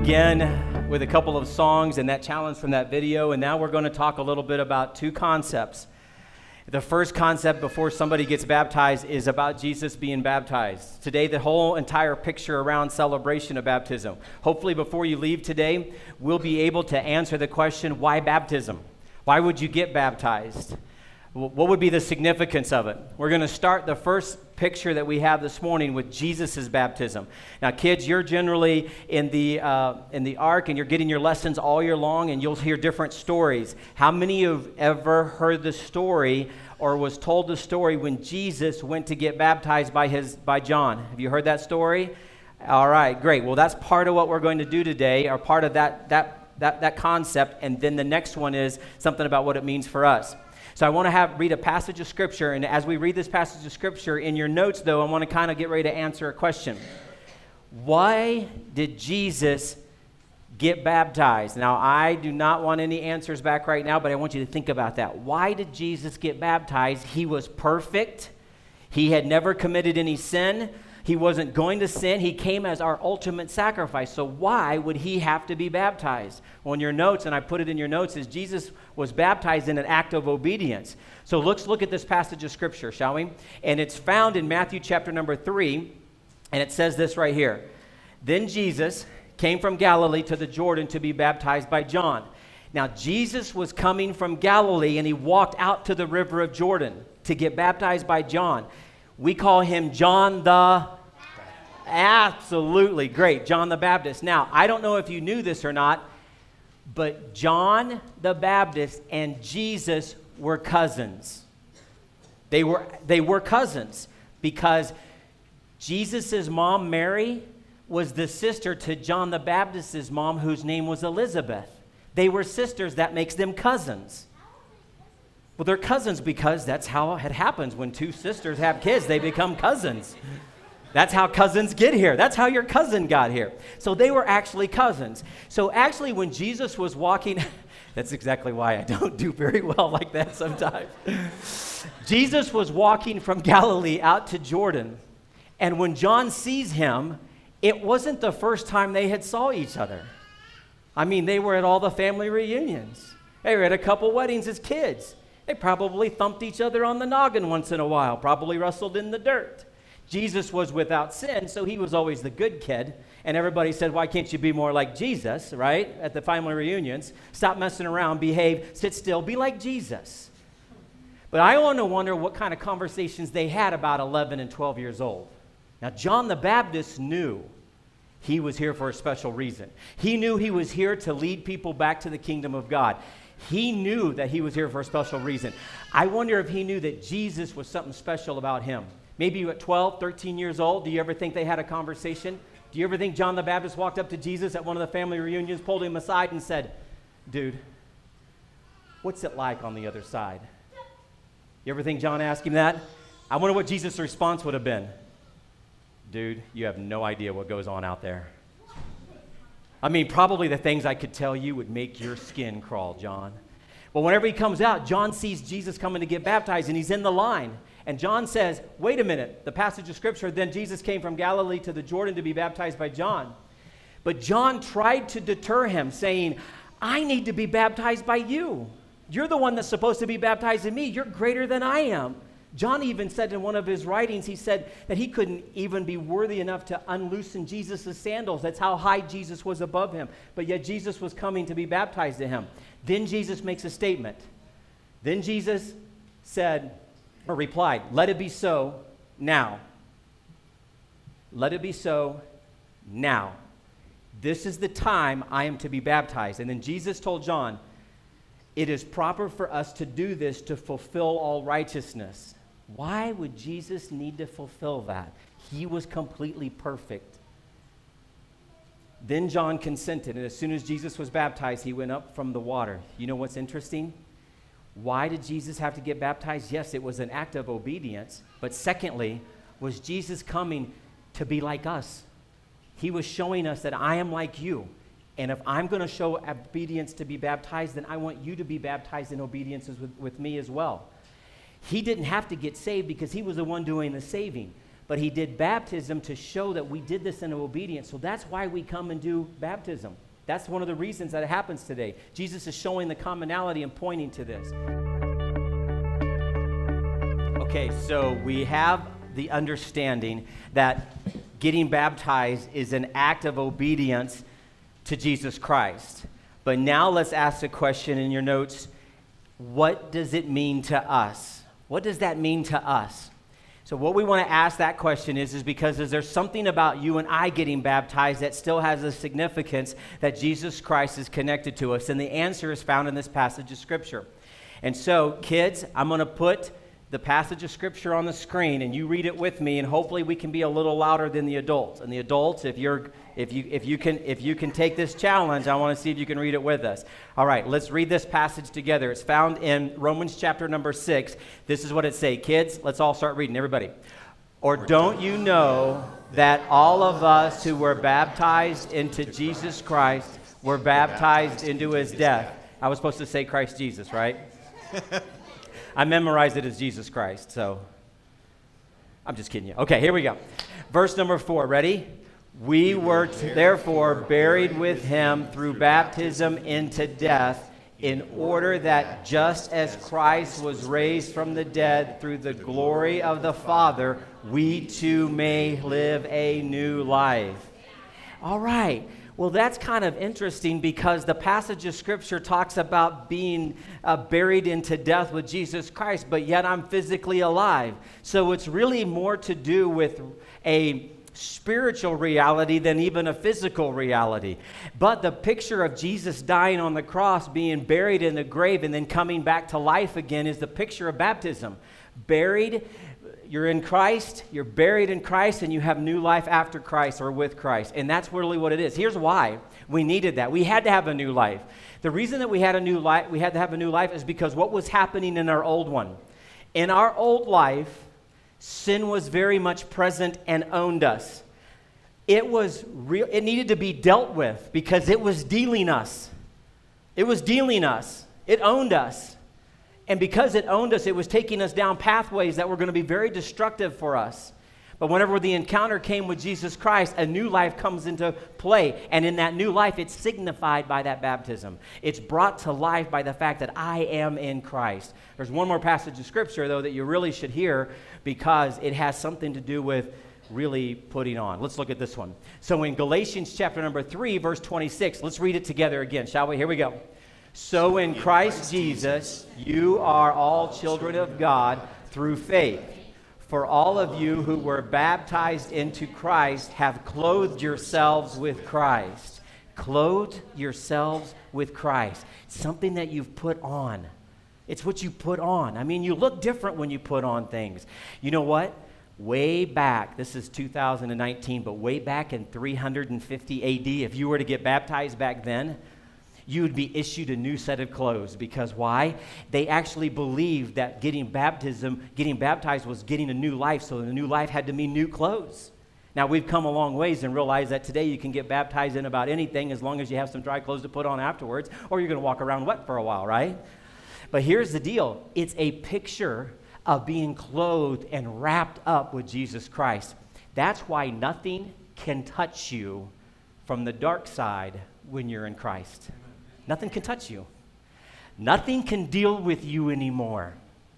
again with a couple of songs and that challenge from that video, and now we're going to talk a little bit about two concepts. The first concept before somebody gets baptized is about Jesus being baptized. Today, the whole entire picture around celebration of baptism. Hopefully, before you leave today, we'll be able to answer the question, why baptism? Why would you get baptized? What would be the significance of it? We're going to start the first picture that we have this morning with Jesus' baptism. Now, kids, you're generally in the ark and you're getting your lessons all year long, and you'll hear different stories. How many of you have ever heard the story or was told the story when Jesus went to get baptized by John? Have you heard that story? All right, great. Well, that's part of what we're going to do today, or part of that concept, and then the next one is something about what it means for us. So I want to read a passage of Scripture, and as we read this passage of Scripture, in your notes, though, I want to kind of get ready to answer a question. Why did Jesus get baptized? Now, I do not want any answers back right now, but I want you to think about that. Why did Jesus get baptized? He was perfect. He had never committed any sin. He wasn't going to sin. He came as our ultimate sacrifice. So why would he have to be baptized? Well, in your notes, and I put it in your notes, is Jesus was baptized in an act of obedience. So let's look at this passage of Scripture, shall we? And it's found in Matthew chapter number 3, and it says this right here. Then Jesus came from Galilee to the Jordan to be baptized by John. Now, Jesus was coming from Galilee, and he walked out to the river of Jordan to get baptized by John. We call him John the Absolutely great, John the Baptist. Now, I don't know if you knew this or not, but John the Baptist and Jesus were cousins. They were cousins because Jesus' mom, Mary, was the sister to John the Baptist's mom, whose name was Elizabeth. They were sisters. That makes them cousins. Well, they're cousins because that's how it happens. When two sisters have kids, they become cousins. That's how cousins get here. That's how your cousin got here. So they were actually cousins. So actually, when Jesus was walking, that's exactly why I don't do very well like that sometimes. Jesus was walking from Galilee out to Jordan. And when John sees him, it wasn't the first time they had saw each other. I mean, they were at all the family reunions. They were at a couple weddings as kids. They probably thumped each other on the noggin once in a while, probably wrestled in the dirt. Jesus was without sin, so he was always the good kid. And everybody said, why can't you be more like Jesus, right? At the family reunions. Stop messing around, behave, sit still, be like Jesus. But I want to wonder what kind of conversations they had about 11 and 12 years old. Now, John the Baptist knew he was here for a special reason. He knew he was here to lead people back to the kingdom of God. He knew that he was here for a special reason. I wonder if he knew that Jesus was something special about him. Maybe you at 12, 13 years old, do you ever think they had a conversation? Do you ever think John the Baptist walked up to Jesus at one of the family reunions, pulled him aside and said, dude, what's it like on the other side? You ever think John asked him that? I wonder what Jesus' response would have been. Dude, you have no idea what goes on out there. I mean, probably the things I could tell you would make your skin crawl, John. But whenever he comes out, John sees Jesus coming to get baptized, and he's in the line. And John says, wait a minute, the passage of Scripture, then Jesus came from Galilee to the Jordan to be baptized by John. But John tried to deter him, saying, I need to be baptized by you. You're the one that's supposed to be baptized in me. You're greater than I am. John even said in one of his writings, he said that he couldn't even be worthy enough to unloosen Jesus' sandals. That's how high Jesus was above him. But yet Jesus was coming to be baptized to him. Then Jesus makes a statement. Then Jesus said, or replied, let it be so now. Let it be so now. This is the time I am to be baptized. And then Jesus told John, it is proper for us to do this to fulfill all righteousness. Why would Jesus need to fulfill that? He was completely perfect. Then John consented, and as soon as Jesus was baptized, he went up from the water. You know what's interesting? Why did Jesus have to get baptized? Yes, it was an act of obedience. But secondly, was Jesus coming to be like us? He was showing us that I am like you. And if I'm going to show obedience to be baptized, then I want you to be baptized in obedience with me as well. He didn't have to get saved because he was the one doing the saving. but he did baptism to show that we did this in obedience. So that's why we come and do baptism. That's one of the reasons that it happens today. Jesus is showing the commonality and pointing to this. Okay, so we have the understanding that getting baptized is an act of obedience to Jesus Christ. But now let's ask the question in your notes, what does it mean to us? What does that mean to us? So what we want to ask that question is because there's something about you and I getting baptized that still has a significance that Jesus Christ is connected to us? And the answer is found in this passage of Scripture. And so, kids, I'm going to put the passage of Scripture on the screen, and you read it with me, and hopefully we can be a little louder than the adults. And the adults, if you can take this challenge, I want to see if you can read it with us. All right, let's read this passage together. It's found in Romans chapter number 6. This is what it says. Kids, let's all start reading, everybody. Or don't you know that all of us who were baptized into Jesus Christ were baptized into his death? I was supposed to say Christ Jesus, right? I memorized it as Jesus Christ, so I'm just kidding you. Okay, here we go. Verse number 4, ready? We were therefore buried with him through baptism into death, in order that just as Christ was raised from the dead through the glory of the Father, we too may live a new life. All right. Well, that's kind of interesting because the passage of Scripture talks about being buried into death with Jesus Christ, but yet I'm physically alive. So it's really more to do with a spiritual reality than even a physical reality. But the picture of Jesus dying on the cross, being buried in the grave, and then coming back to life again is the picture of baptism. Buried, you're in Christ, you're buried in Christ, and you have new life after Christ or with Christ. And that's really what it is. Here's why we needed that. We had to have a new life. The reason that we had to have a new life is because what was happening in our old one. In our old life, sin was very much present and owned us. It was real. It needed to be dealt with because it was dealing us. It was dealing us. It owned us. And because it owned us, it was taking us down pathways that were going to be very destructive for us. But whenever the encounter came with Jesus Christ, a new life comes into play. And in that new life, it's signified by that baptism. It's brought to life by the fact that I am in Christ. There's one more passage of Scripture, though, that you really should hear because it has something to do with really putting on. Let's look at this one. So in Galatians chapter number 3, verse 26, let's read it together again, shall we? Here we go. So in Christ Jesus, you are all children of God through faith. For all of you who were baptized into Christ have clothed yourselves with Christ. Clothed yourselves with Christ. Something that you've put on. It's what you put on. I mean, you look different when you put on things. You know what? Way back, this is 2019, but way back in 350 AD, if you were to get baptized back then, you would be issued a new set of clothes. Because why? They actually believed that getting baptized was getting a new life, so the new life had to mean new clothes. Now, we've come a long ways and realized that today you can get baptized in about anything as long as you have some dry clothes to put on afterwards, or you're going to walk around wet for a while, right? But here's the deal. It's a picture of being clothed and wrapped up with Jesus Christ. That's why nothing can touch you from the dark side when you're in Christ. Nothing can touch you. Nothing can deal with you anymore.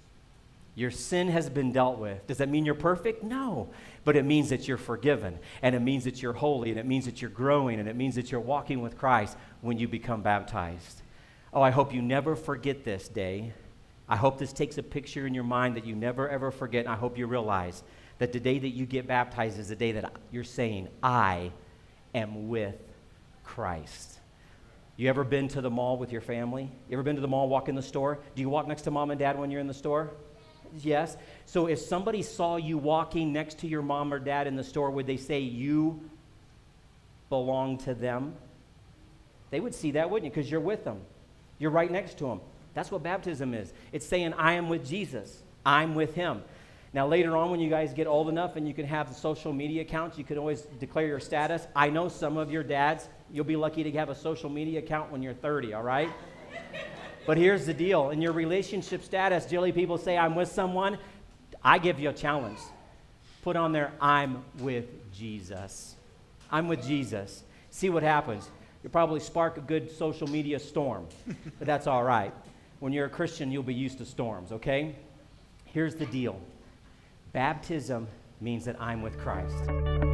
Your sin has been dealt with. Does that mean you're perfect? No. But it means that you're forgiven, and it means that you're holy, and it means that you're growing, and it means that you're walking with Christ when you become baptized. Oh, I hope you never forget this day. I hope this takes a picture in your mind that you never, ever forget, and I hope you realize that the day that you get baptized is the day that you're saying, I am with Christ. You ever been to the mall with your family? You ever been to the mall, walk in the store? Do you walk next to mom and dad when you're in the store? Yes. So if somebody saw you walking next to your mom or dad in the store, would they say you belong to them? They would see that, wouldn't you? Because you're with them. You're right next to them. That's what baptism is. It's saying, I am with Jesus. I'm with him. Now, later on, when you guys get old enough and you can have social media accounts, you can always declare your status. I know some of your dads, you'll be lucky to have a social media account when you're 30, all right? But here's the deal. In your relationship status, generally people say, I'm with someone. I give you a challenge. Put on there, I'm with Jesus. I'm with Jesus. See what happens. You'll probably spark a good social media storm, but that's all right. When you're a Christian, you'll be used to storms, okay? Here's the deal. Baptism means that I'm with Christ.